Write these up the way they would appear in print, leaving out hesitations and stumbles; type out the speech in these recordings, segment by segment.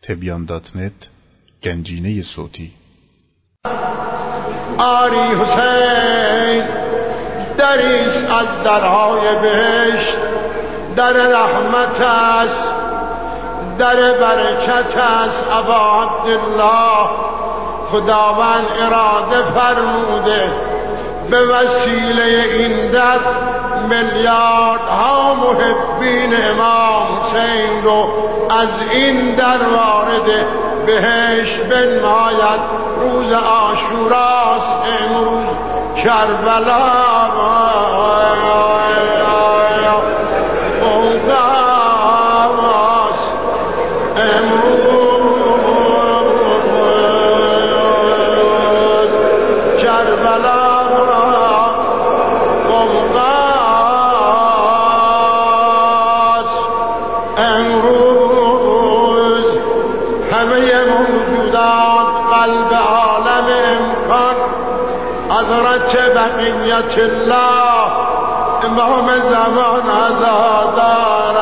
تبیان.net گنجینه صوتی. آری حسین دریست از درهای بهشت، در رحمت است، در برکت است. ابا عبدالله خداوند اراده فرموده به وسیله این در میلیاردها محبین امام حسین رو از این در وارد بهشت بنماید. روز عاشوراست امروز، کربلا اوقاست امروز، کربلا امروز. همه موجودات قلب عالم امکان حضرت بقیت الله امام زمان عزادار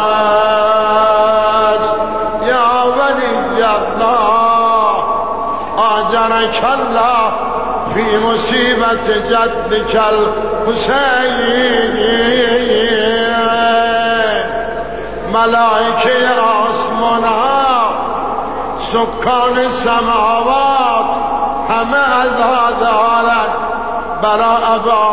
است. یا ولی الله آجرک الله فی مصیبت جدک الحسین. ملائکه آسمان ها، سکان سماوات همه عزا دارند برای ابا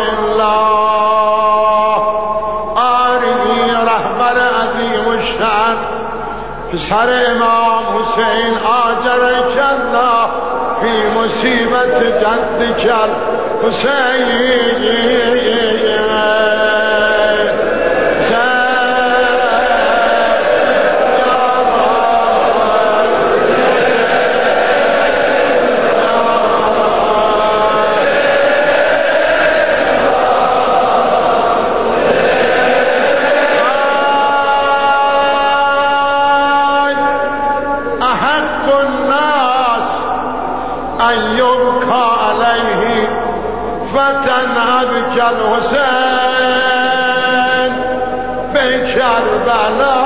عبدالله. آری رهبر عظیم الشأن پسر امام حسین آجرک الله فی مصیبت جدک الحسین. ان یبکا علیه فتن ابکی الحسین به کربلا.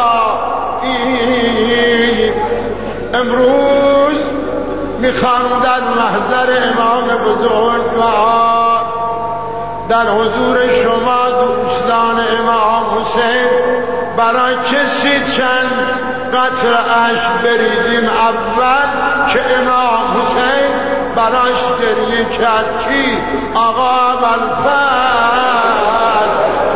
امروز میخوام در محضر امام بزرگوار در حضور شما دوستان امام حسین برای کسی چند قطره اشک بریزیم. اول که امام حسین براش گریه کرد کی؟ آقا ابوالفضل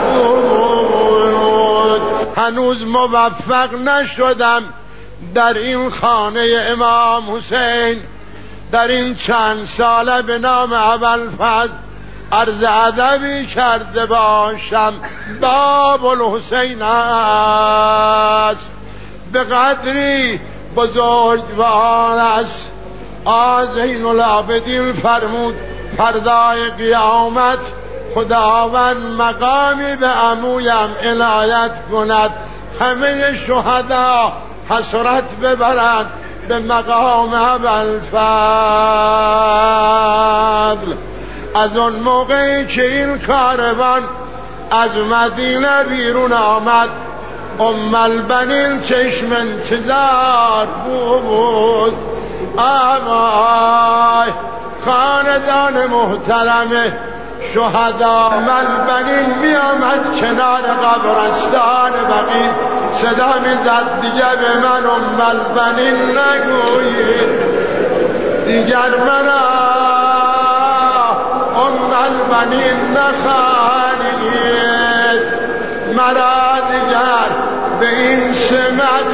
بود. هنوز موفق نشدم در این خانه امام حسین در این چند ساله به نام ابوالفضل عرض ادبی کرده باشم. باب الحسین است، به قدری بزرگوار است. زین العابدین فرمود فردای قیامت خداوند مقامی به عمویم عنایت کند، همه شهدا حسرت ببرند به مقام ابوالفضل. از اون موقعی که این کاروان از مدینه بیرون آمد ام البنین چشم انتظار بود. آمای خاندان محترم شهدا ام البنین می آمد کنار قبرستان بقیع، صدا می زد دیگه به من ام البنین نگویید، دیگر مرا ام البنین نخوانید، مرا دیگر به این سمت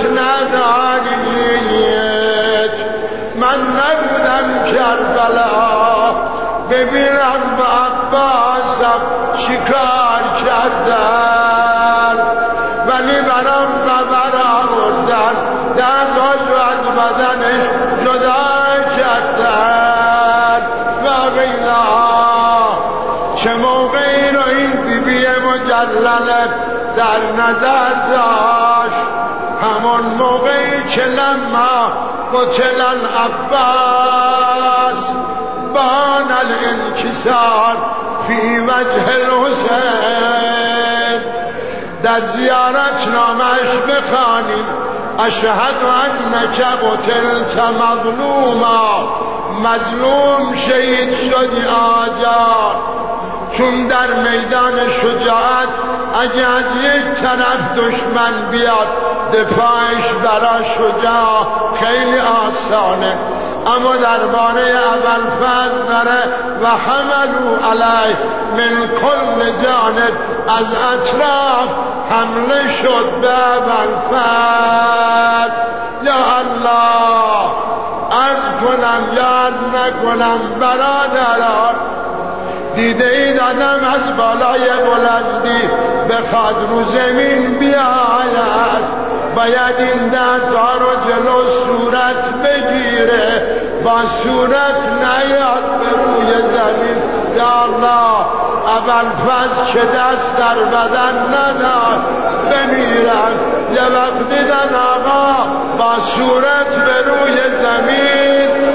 ندارید. من نبودم کربلا ببینم با عباسم شکار کردن، ولی برام قبر آوردن، دنداشو از بدنش جدا کردن. و بیلا چه موقعی رو این بیبی مجلله در نظر داشت، همون موقعی که لما قتل العباس بان الانکسار فی وجه الحسین. در زیارت نامش بخوانیم اشهد انک قتلت مظلوما، مظلوم شهید شدی آجا. چون در میدان شجاعت اگه از یک طرف دشمن بیاد دفاعش برای شجاع خیلی آسانه، اما درباره ابوالفضل داره و حملوا علیه من کل جانب، از اطراف حمله شد به ابوالفضل. یا الله، عرض کنم یاد نکنم برادران، دیده اید آدم از بالای بلندی بخواد رو زمین بیاید، باید این دستها رو جلو صورت بگیره، با صورت نیاد به روی زمین. یا الله، ابوالفضل که دست در بدن نداد بمیرم، یه وقت دیدن آقا با صورت به روی زمین.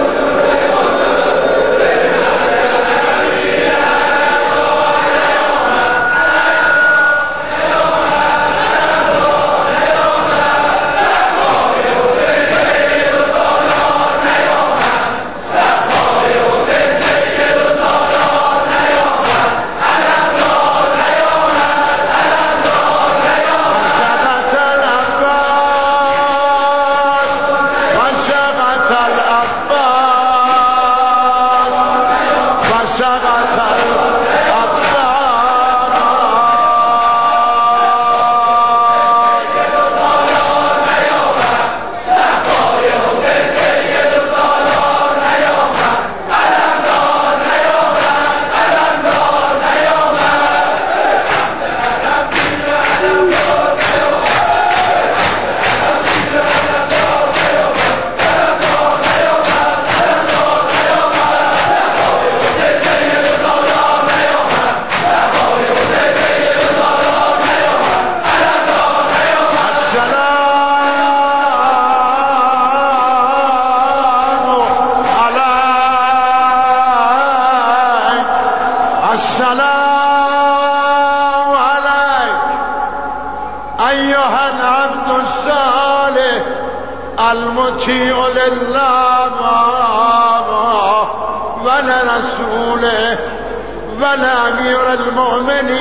السلام عليك أيها العبد الصالح المطيع لله ولرسوله ولأمير المؤمنين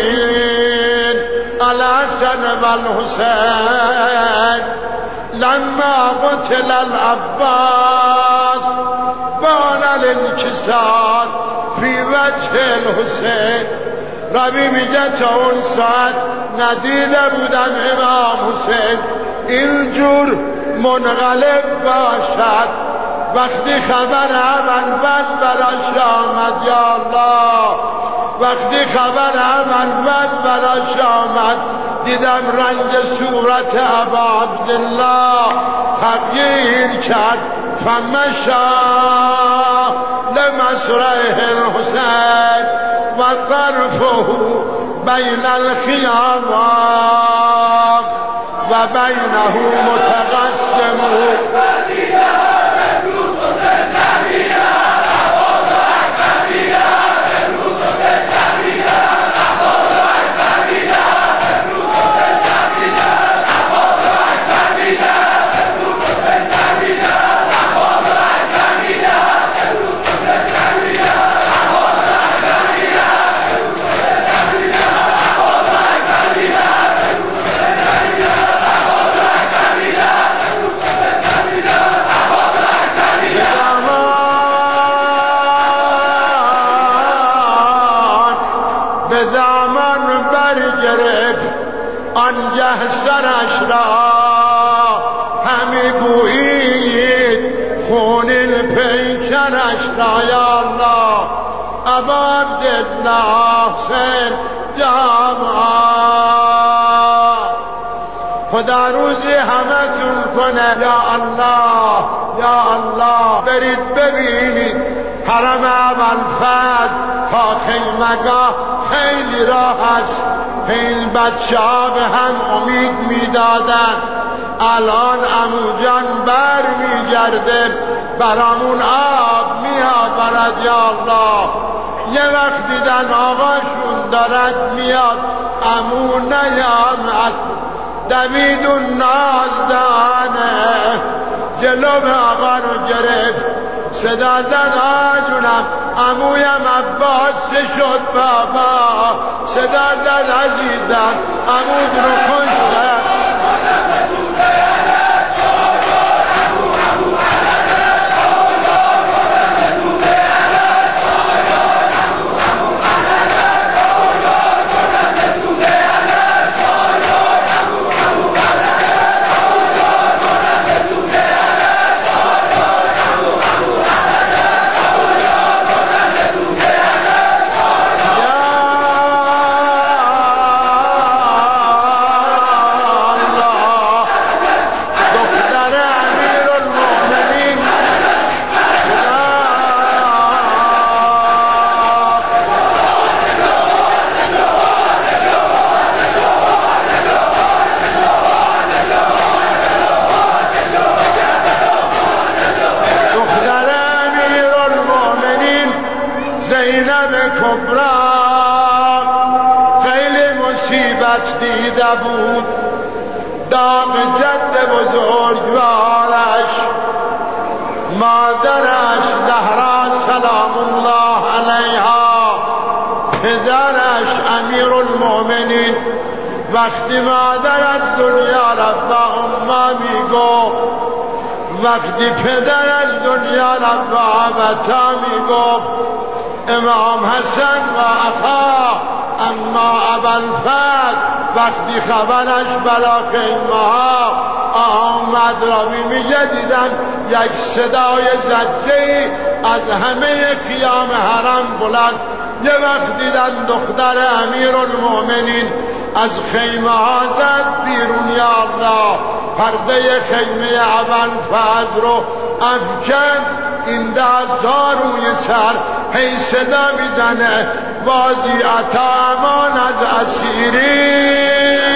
الحسن والحسين. لما قتل العباس بان الانكسار في وجه الحسين. ربی میگه تا اون ساعت ندیده بودم امام حسین اینجور منقلب باشد. وقتی خبر ابوالفضل براش آمد، یا الله، وقتی خبر ابوالفضل براش آمد دیدم رنگ صورت ابا عبدالله تغییر کرد. فمشى لمسرعه الحسين وطرفه بين الخيام وبينه متقسم. به دامان برگرفت آنگه سرش را همی بویید خون پیکرش را. یا الله، ابا عبدالله حسین جوان، خدا روزی همتون کنه. یا الله، یا الله، برید ببینید حرم ابوالفضل تا خیمگاه خیلی راه است. این بچه ها به هم امید میدادن الان عموجان بر میگرده برامون آب میآورد. یا الله، یه وقت دیدن آقاشون دارد میاد عمو نیامد. دوید و نازدانه جلو آقا رو گرفت صدا زد آجونم عمویم عباس چه شد بابا صدا زد عزیزم عمود رو کشتن دیده بود داغ جد بزرگوارش مادرش زهرا سلام الله علیها پدرش امیرالمؤمنین وقتی مادر از دنیا رفت و اما میگفت وقتی پدر از دنیا رفت و آبتا میگفت امام حسن و اخا اما ابوالفضل وقتی خبرش بلا خیمه ها آمد را میگه دیدم یک صدای زجه‌ای از همه خیام حرم بلند یه وقت دیدم دختر امیرالمؤمنین از خیمه ها زد بیرون یا الله پرده خیمه ابوالفضل رو افکن این دست‌ها روی سر هی صدا میزنه بازی عطا امان از اسیری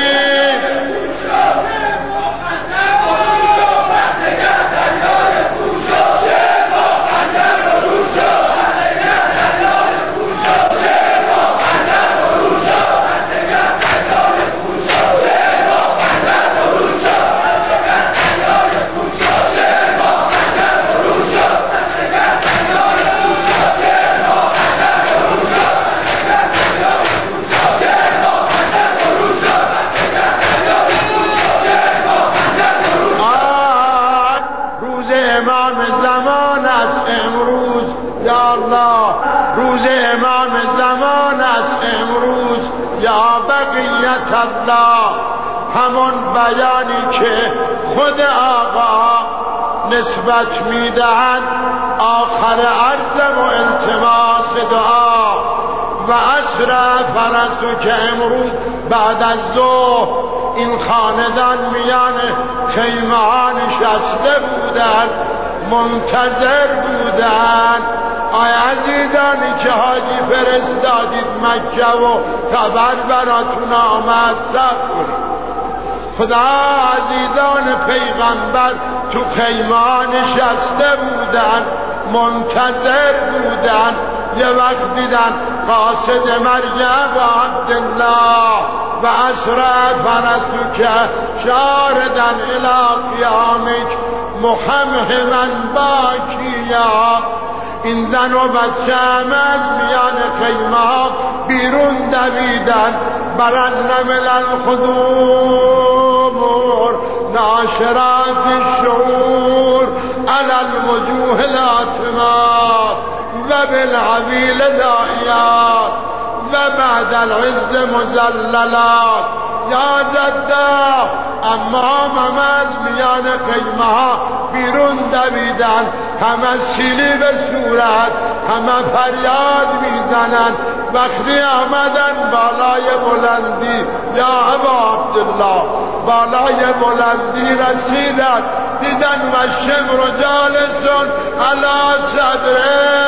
الله همون بیانی که خود آقا نسبت میدهند آخر عرضم و التماس دعا و عصر فرسو که امروز بعد از ظهر این خاندان میان خیمه ها نشسته بودند منتظر بودند آی عزیزانی که حاجی فرستادید مکه و خبر براتون آمد صبر کنید خدا عزیزان پیغمبر تو خیمه نشسته بودن منتظر بودن یه وقت دیدن قاصد مریم و عبدالله و اسرع فرسوک شاردن الی قیامک محمهما باکیا این زن و بچه همه میان خیمه ها بیرون دویدن برن من الخدور ناشرات الشعور على الوجوه الاتمات و بالعویل دائیات و بعد العز مزللات یا جده اما از میان خیمه ها بیرون دویدن همه سیلی به صورت همه فریاد میزنن وقتی آمدن بالای بلندی یا ابا عبدالله بالای بلندی رسیدن دیدن و شمر جالسون علی صدرک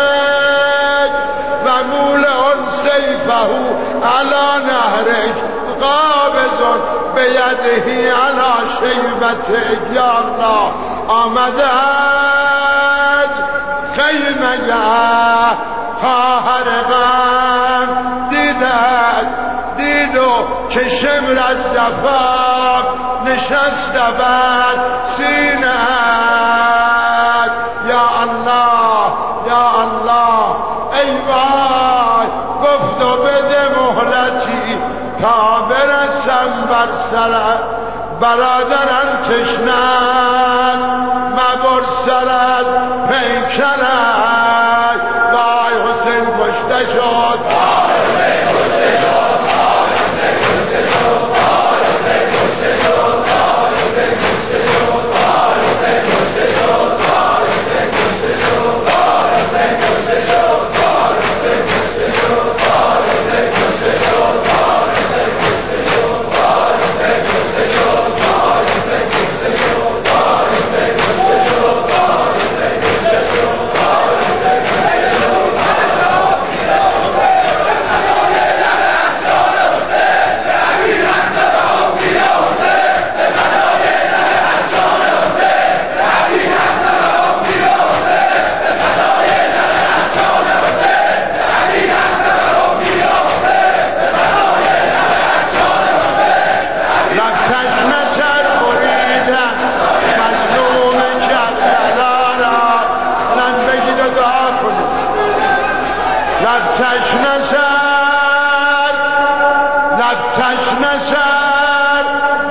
و مولعن سیفه علی نهرک قابض بیدهی علی شیبتک یا الله آمده خیمه خواهر غم دید و که شمر از جفا نشسته بر سینه. یا الله یا الله ای وای، گفت و بده مهلتی تا برسم بر سرت. برادرم تشنه است مبر سرت پیکرت. وای حسین کشته شد، تشنه سر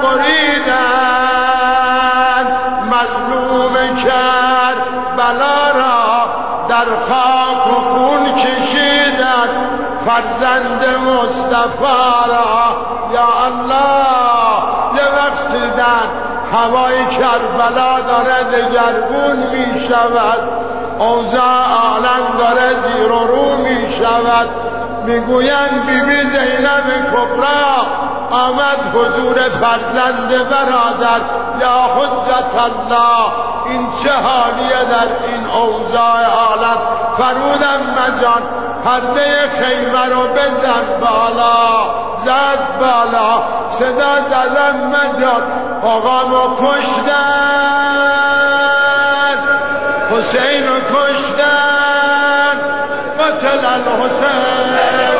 بریدن، مظلوم کربلا را در خاک و خون کشیدن، فرزند مصطفی را یا الله یه وقت دیدن هوای کربلا داره دگرگون می شود، اوضاع عالم داره زیر و رو می شود. میگویند بیبی زینب کبرا آمد حضور فرزند برادر، یا حجت الله این چه حالیه در این اوضاع عالم؟ فرمودم مجان پرده خیمه رو بزن بالا. زد بالا، صدا زدم مجان آقامو کشتن، حسین رو کشتن، قتل الحسین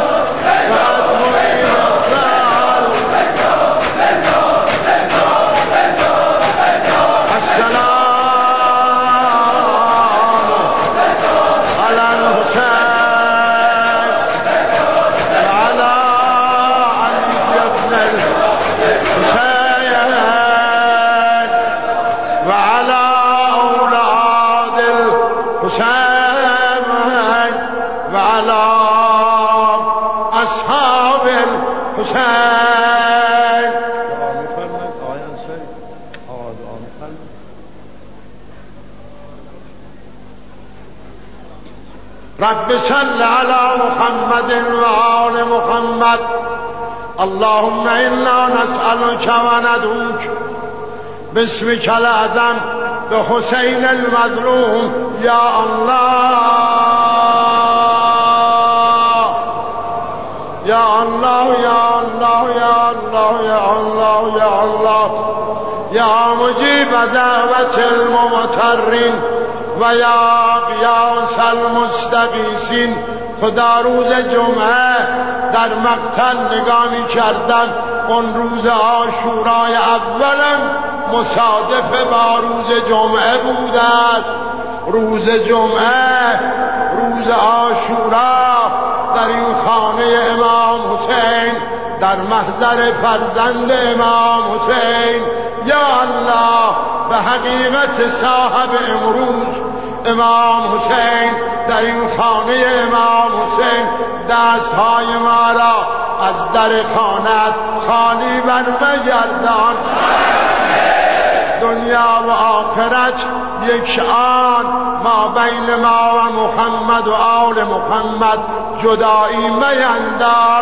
رب صل على محمد وآل محمد. اللهم إنا نسألك وندعوك باسمك الأعظم بحسين المظلوم. يا الله يا الله يا الله يا الله يا الله يا الله يا مجيب دعوة المضطرين و یا قیاس المستغیثین. خدا روز جمعه در مقتل نگاه می کردم، اون روز عاشورای اولم مصادف با روز جمعه بود است. روز جمعه، روز عاشورا، در این خانه امام حسین، در محضر فرزند امام حسین. یا الله به حقیقت صاحب امروز امام حسین در این خانه امام حسین دستهای ما را از در خانت خالی برمگردان. دنیا و آخرت یک آن ما بین ما و محمد و آل محمد جدایی مینداز.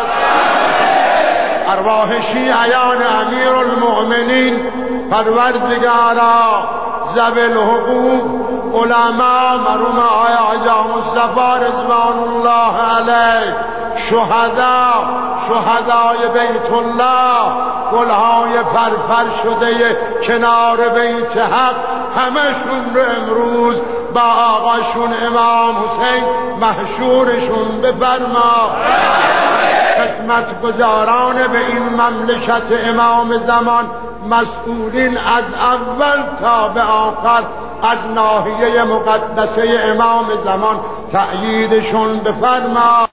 ارواح شیعیان امیر المؤمنین پروردگارا، ذوی الحقوق علما مرحوم آقا مصطفی رضوان الله علیه، شهدای بیت الله، گلهای فرفر شده کنار بیت حق، همشون رو امروز با آقاشون امام حسین محشورشون بفرما. خدمت گزاران به این مملکت امام زمان مسئولین از اول تا به آخر از ناحیه مقدسه امام زمان تأییدشون بفرما.